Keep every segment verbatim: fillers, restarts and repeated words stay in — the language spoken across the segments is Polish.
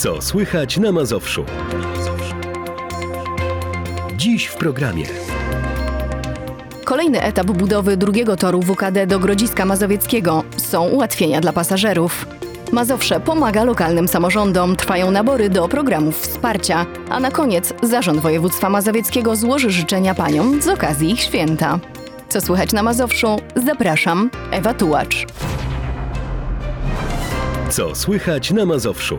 Co słychać na Mazowszu? Dziś w programie. Kolejny etap budowy drugiego toru W K D do Grodziska Mazowieckiego. Są ułatwienia dla pasażerów. Mazowsze pomaga lokalnym samorządom. Trwają nabory do programów wsparcia. A na koniec Zarząd Województwa Mazowieckiego złoży życzenia paniom z okazji ich święta. Co słychać na Mazowszu? Zapraszam, Ewa Tułacz. Co słychać na Mazowszu?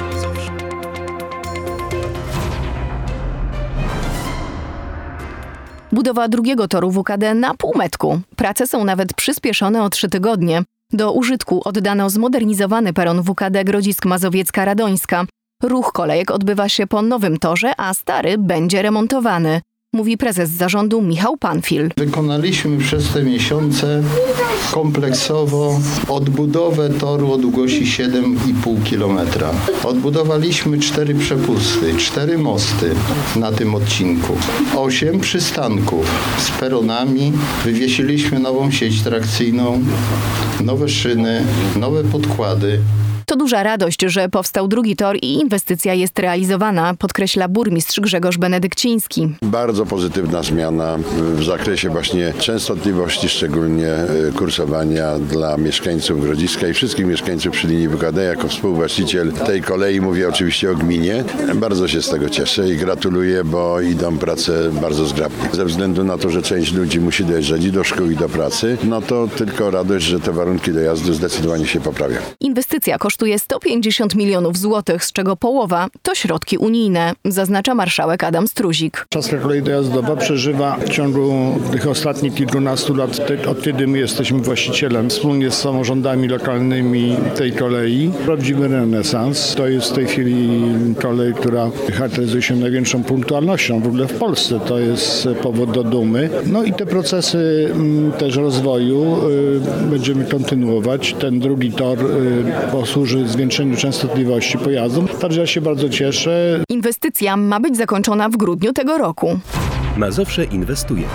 Budowa drugiego toru W K D na półmetku. Prace są nawet przyspieszone o trzy tygodnie. Do użytku oddano zmodernizowany peron W K D Grodzisk Mazowiecka-Radońska. Ruch kolejek odbywa się po nowym torze, a stary będzie remontowany, mówi prezes zarządu Michał Panfil. Wykonaliśmy przez te miesiące kompleksowo odbudowę toru o długości siedem i pół kilometra. Odbudowaliśmy cztery przepusty, cztery mosty na tym odcinku, osiem przystanków z peronami. Wywiesiliśmy nową sieć trakcyjną, nowe szyny, nowe podkłady. To duża radość, że powstał drugi tor i inwestycja jest realizowana, podkreśla burmistrz Grzegorz Benedykciński. Bardzo pozytywna zmiana w zakresie właśnie częstotliwości, szczególnie kursowania dla mieszkańców Grodziska i wszystkich mieszkańców przy linii W K D. Jako współwłaściciel tej kolei mówię oczywiście o gminie. Bardzo się z tego cieszę i gratuluję, bo idą prace bardzo zgrabnie. Ze względu na to, że część ludzi musi dojeżdżać i do szkół, i do pracy, no to tylko radość, że te warunki dojazdu zdecydowanie się poprawią. Inwestycja kosztuje sto pięćdziesiąt milionów złotych, z czego połowa to środki unijne, zaznacza marszałek Adam Struzik. Trzaska kolei dojazdowa przeżywa w ciągu tych ostatnich kilkunastu lat, od kiedy my jesteśmy właścicielem, wspólnie z samorządami lokalnymi tej kolei, prawdziwy renesans. To jest w tej chwili kolej, która charakteryzuje się największą punktualnością w ogóle w Polsce. To jest powód do dumy. No i te procesy też rozwoju będziemy kontynuować. Ten drugi tor posłuży zwiększeniu częstotliwości pojazdów. Także ja się bardzo cieszę. Inwestycja ma być zakończona w grudniu tego roku. Mazowsze inwestuje.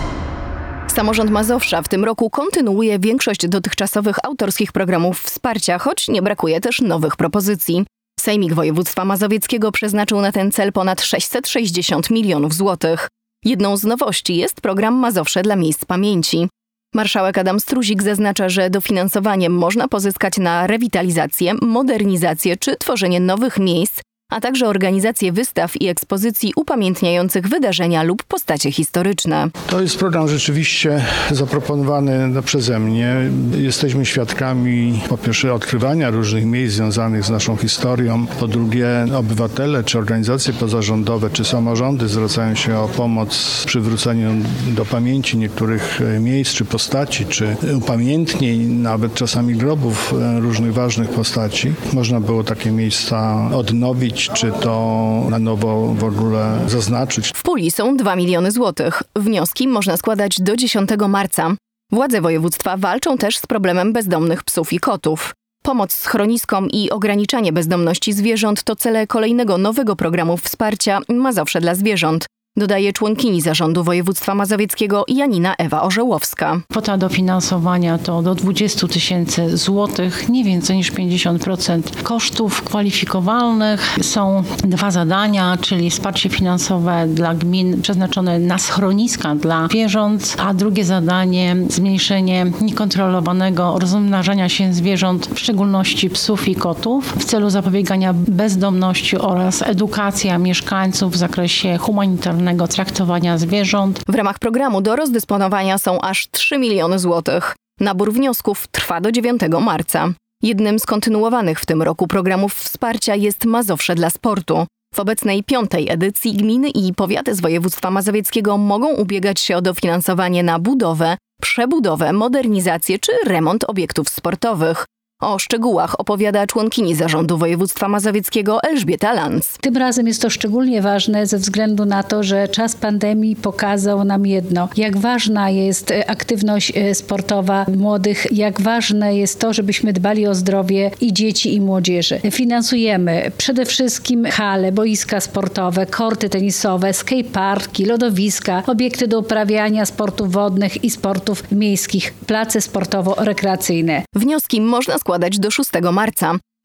Samorząd Mazowsza w tym roku kontynuuje większość dotychczasowych autorskich programów wsparcia, choć nie brakuje też nowych propozycji. Sejmik Województwa Mazowieckiego przeznaczył na ten cel ponad sześćset sześćdziesiąt milionów złotych. Jedną z nowości jest program Mazowsze dla miejsc pamięci. Marszałek Adam Struzik zaznacza, że dofinansowanie można pozyskać na rewitalizację, modernizację czy tworzenie nowych miejsc, a także organizację wystaw i ekspozycji upamiętniających wydarzenia lub postacie historyczne. To jest program rzeczywiście zaproponowany przeze mnie. Jesteśmy świadkami po pierwsze odkrywania różnych miejsc związanych z naszą historią, po drugie obywatele czy organizacje pozarządowe czy samorządy zwracają się o pomoc w przywróceniu do pamięci niektórych miejsc czy postaci, czy upamiętnień, nawet czasami grobów różnych ważnych postaci. Można było takie miejsca odnowić, czy to na nowo w ogóle zaznaczyć. W puli są dwa miliony złotych. Wnioski można składać do dziesiątego marca. Władze województwa walczą też z problemem bezdomnych psów i kotów. Pomoc schroniskom i ograniczanie bezdomności zwierząt to cele kolejnego nowego programu wsparcia Mazowsze dla zwierząt, dodaje członkini Zarządu Województwa Mazowieckiego Janina Ewa Orzełowska. Kwota dofinansowania to do dwadzieścia tysięcy złotych, nie więcej niż pięćdziesiąt procent kosztów kwalifikowalnych. Są dwa zadania, czyli wsparcie finansowe dla gmin przeznaczone na schroniska dla zwierząt, a drugie zadanie zmniejszenie niekontrolowanego rozmnażania się zwierząt, w szczególności psów i kotów, w celu zapobiegania bezdomności oraz edukacja mieszkańców w zakresie humanitarnym traktowania zwierząt. W ramach programu do rozdysponowania są aż trzy miliony złotych. Nabór wniosków trwa do dziewiątego marca. Jednym z kontynuowanych w tym roku programów wsparcia jest Mazowsze dla sportu. W obecnej piątej edycji gminy i powiaty z województwa mazowieckiego mogą ubiegać się o dofinansowanie na budowę, przebudowę, modernizację czy remont obiektów sportowych. O szczegółach opowiada członkini Zarządu Województwa Mazowieckiego Elżbieta Lanz. Tym razem jest to szczególnie ważne ze względu na to, że czas pandemii pokazał nam jedno. Jak ważna jest aktywność sportowa młodych, jak ważne jest to, żebyśmy dbali o zdrowie i dzieci, i młodzieży. Finansujemy przede wszystkim hale, boiska sportowe, korty tenisowe, skateparki, lodowiska, obiekty do uprawiania sportów wodnych i sportów miejskich, place sportowo-rekreacyjne. Wnioski można składać do szóstego marca.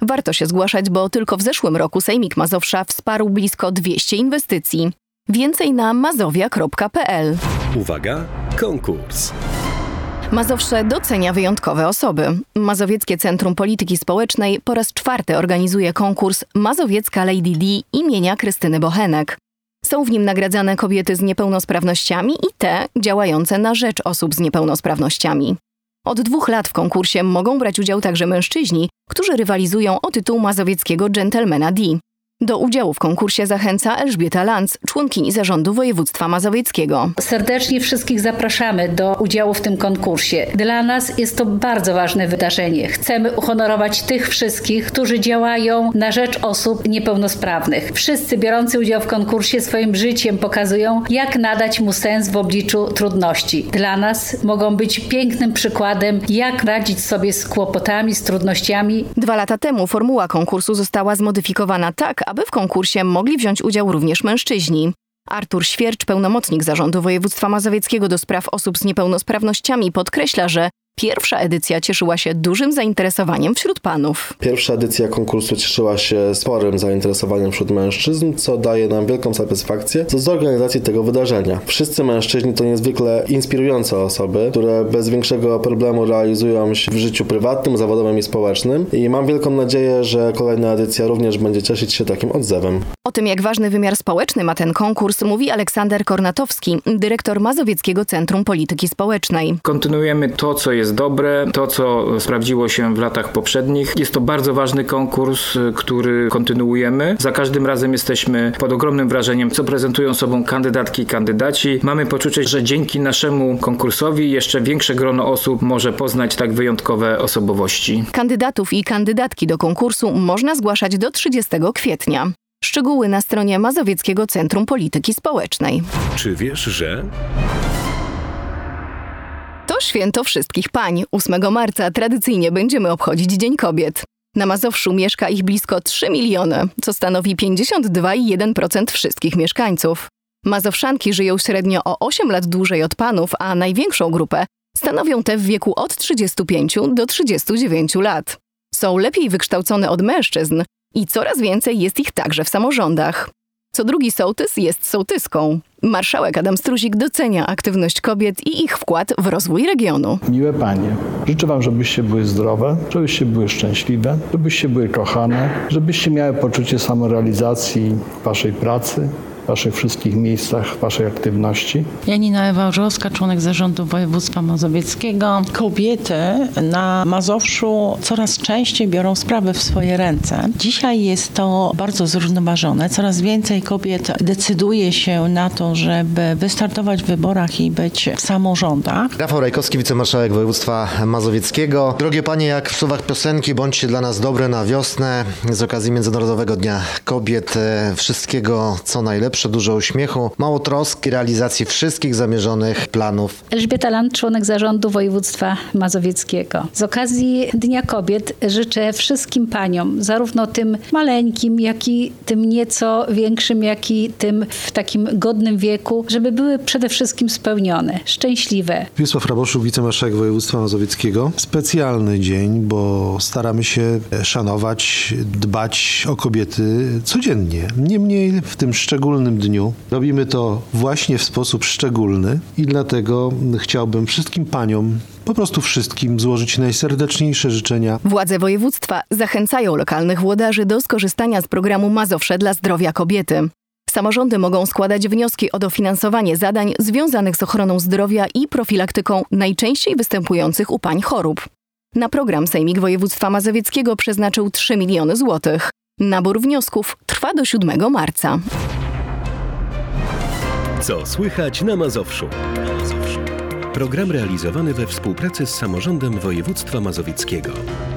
Warto się zgłaszać, bo tylko w zeszłym roku Sejmik Mazowsza wsparł blisko dwieście inwestycji. Więcej na mazowia kropka p l. Uwaga, konkurs. Mazowsze docenia wyjątkowe osoby. Mazowieckie Centrum Polityki Społecznej po raz czwarty organizuje konkurs Mazowiecka Lady D imienia Krystyny Bochenek. Są w nim nagradzane kobiety z niepełnosprawnościami i te działające na rzecz osób z niepełnosprawnościami. Od dwóch lat w konkursie mogą brać udział także mężczyźni, którzy rywalizują o tytuł mazowieckiego dżentelmena D. Do udziału w konkursie zachęca Elżbieta Lanz, członkini Zarządu Województwa Mazowieckiego. Serdecznie wszystkich zapraszamy do udziału w tym konkursie. Dla nas jest to bardzo ważne wydarzenie. Chcemy uhonorować tych wszystkich, którzy działają na rzecz osób niepełnosprawnych. Wszyscy biorący udział w konkursie swoim życiem pokazują, jak nadać mu sens w obliczu trudności. Dla nas mogą być pięknym przykładem, jak radzić sobie z kłopotami, z trudnościami. Dwa lata temu formuła konkursu została zmodyfikowana tak, aby w konkursie mogli wziąć udział również mężczyźni. Artur Świercz, pełnomocnik Zarządu Województwa Mazowieckiego do spraw osób z niepełnosprawnościami, podkreśla, że pierwsza edycja cieszyła się dużym zainteresowaniem wśród panów. Pierwsza edycja konkursu cieszyła się sporym zainteresowaniem wśród mężczyzn, co daje nam wielką satysfakcję z organizacji tego wydarzenia. Wszyscy mężczyźni to niezwykle inspirujące osoby, które bez większego problemu realizują się w życiu prywatnym, zawodowym i społecznym i mam wielką nadzieję, że kolejna edycja również będzie cieszyć się takim odzewem. O tym, jak ważny wymiar społeczny ma ten konkurs, mówi Aleksander Kornatowski, dyrektor Mazowieckiego Centrum Polityki Społecznej. Kontynuujemy to, co jest dobre, to, co sprawdziło się w latach poprzednich. Jest to bardzo ważny konkurs, który kontynuujemy. Za każdym razem jesteśmy pod ogromnym wrażeniem, co prezentują sobą kandydatki i kandydaci. Mamy poczucie, że dzięki naszemu konkursowi jeszcze większe grono osób może poznać tak wyjątkowe osobowości. Kandydatów i kandydatki do konkursu można zgłaszać do trzydziestego kwietnia. Szczegóły na stronie Mazowieckiego Centrum Polityki Społecznej. Czy wiesz, że... To święto wszystkich pań. ósmego marca tradycyjnie będziemy obchodzić Dzień Kobiet. Na Mazowszu mieszka ich blisko trzy miliony, co stanowi pięćdziesiąt dwa przecinek jeden procent wszystkich mieszkańców. Mazowszanki żyją średnio o osiem lat dłużej od panów, a największą grupę stanowią te w wieku od trzydziestu pięciu do trzydziestu dziewięciu lat. Są lepiej wykształcone od mężczyzn i coraz więcej jest ich także w samorządach. Co drugi sołtys jest sołtyską. Marszałek Adam Struzik docenia aktywność kobiet i ich wkład w rozwój regionu. Miłe panie, życzę wam, żebyście były zdrowe, żebyście były szczęśliwe, żebyście były kochane, żebyście miały poczucie samorealizacji w waszej pracy, w waszych wszystkich miejscach, w waszej aktywności. Janina Ewa Orzowska, członek Zarządu Województwa Mazowieckiego. Kobiety na Mazowszu coraz częściej biorą sprawy w swoje ręce. Dzisiaj jest to bardzo zrównoważone. Coraz więcej kobiet decyduje się na to, żeby wystartować w wyborach i być w samorządach. Rafał Rajkowski, wicemarszałek województwa mazowieckiego. Drogie panie, jak w słowach piosenki, bądźcie dla nas dobre na wiosnę. Z okazji Międzynarodowego Dnia Kobiet wszystkiego, co najlepsze. Dużo uśmiechu, mało troski, realizacji wszystkich zamierzonych planów. Elżbieta Lanz, członek Zarządu Województwa Mazowieckiego. Z okazji Dnia Kobiet życzę wszystkim paniom, zarówno tym maleńkim, jak i tym nieco większym, jak i tym w takim godnym wieku, żeby były przede wszystkim spełnione, szczęśliwe. Wiesław Raboszuk, wicemarszałek województwa mazowieckiego. Specjalny dzień, bo staramy się szanować, dbać o kobiety codziennie. Niemniej w tym szczególnym dniu robimy to właśnie w sposób szczególny i dlatego chciałbym wszystkim paniom, po prostu wszystkim, złożyć najserdeczniejsze życzenia. Władze województwa zachęcają lokalnych włodarzy do skorzystania z programu Mazowsze dla zdrowia kobiety. Samorządy mogą składać wnioski o dofinansowanie zadań związanych z ochroną zdrowia i profilaktyką najczęściej występujących u pań chorób. Na program Sejmik Województwa Mazowieckiego przeznaczył trzy miliony złotych. Nabór wniosków trwa do siódmego marca. Co słychać na Mazowszu? Program realizowany we współpracy z Samorządem Województwa Mazowieckiego.